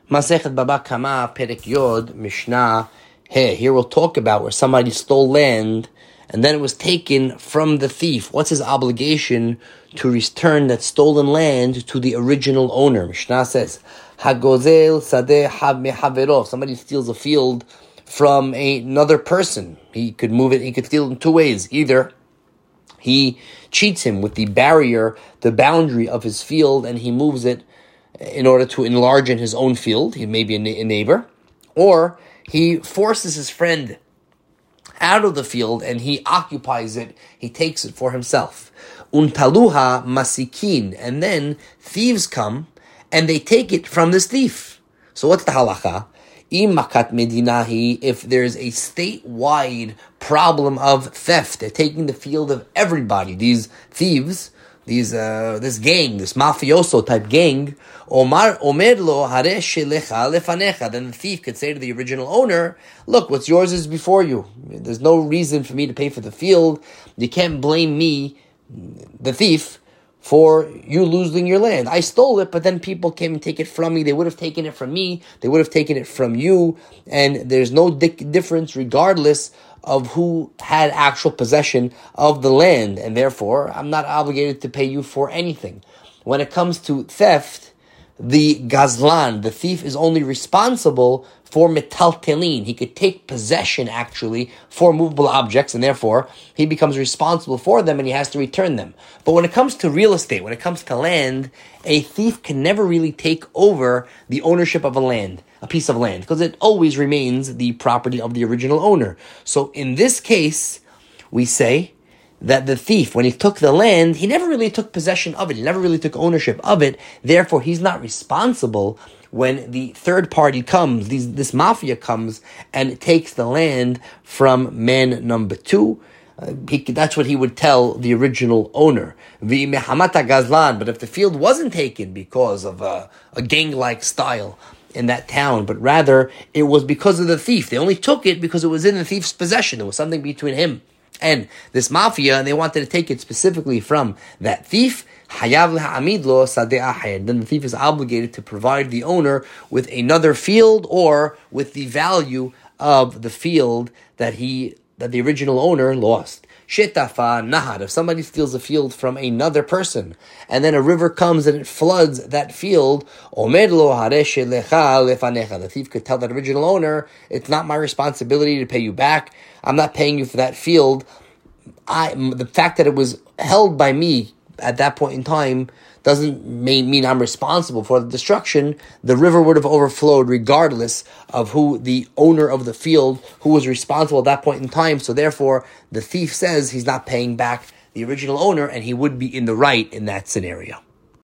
Masechet Baba Kama, Perek Yod, Mishnah. Here we'll talk about where somebody stole land and then it was taken from the thief. What's his obligation to return that stolen land to the original owner? Mishnah says, Hagozel Sadeh Mehavero. Somebody steals a field from another person. He could move it, he could steal it in two ways. Either he cheats him with the boundary of his field, and he moves it in order to enlarge in his own field. He may be a neighbor. Or he forces his friend out of the field and he occupies it. He takes it for himself. Untaluha masikin. And then thieves come and they take it from this thief. So what's the halacha? Imakat medinahi, if there's a statewide problem of theft, they're taking the field of everybody. These thieves, this gang, this mafioso type gang, omerlo hare shelecha lefanecha. Then the thief could say to the original owner, look, what's yours is before you. There's no reason for me to pay for the field. You can't blame me, the thief, for you losing your land. I stole it, but then people came and take it from me. They would have taken it from me. They would have taken it from you. And there's no difference regardless of who had actual possession of the land. And therefore, I'm not obligated to pay you for anything. When it comes to theft, the gazlan, the thief, is only responsible for metaltelin. He could take possession, actually, for movable objects, and therefore, he becomes responsible for them, and he has to return them. But when it comes to real estate, when it comes to land, a thief can never really take over the ownership of a piece of land, because it always remains the property of the original owner. So in this case, we say that the thief, when he took the land, he never really took possession of it. He never really took ownership of it. Therefore, he's not responsible when the third party comes, this mafia comes and takes the land from man number two. That's what he would tell the original owner. But if the field wasn't taken because of a gang-like style in that town, but rather it was because of the thief. They only took it because it was in the thief's possession. There was something between him and this mafia, and they wanted to take it specifically from that thief. Hayav le'amid lo sadeh aher. Then the thief is obligated to provide the owner with another field or with the value of the field that the original owner lost. Shetafa nahar. If somebody steals a field from another person, and then a river comes and it floods that field, omed lo hare shelecha lefanecha. The thief could tell that original owner, it's not my responsibility to pay you back. I'm not paying you for that field. The fact that it was held by me at that point in time doesn't mean I'm responsible for the destruction. The river would have overflowed regardless of who the owner of the field, who was responsible at that point in time. So therefore, the thief says he's not paying back the original owner, and he would be in the right in that scenario.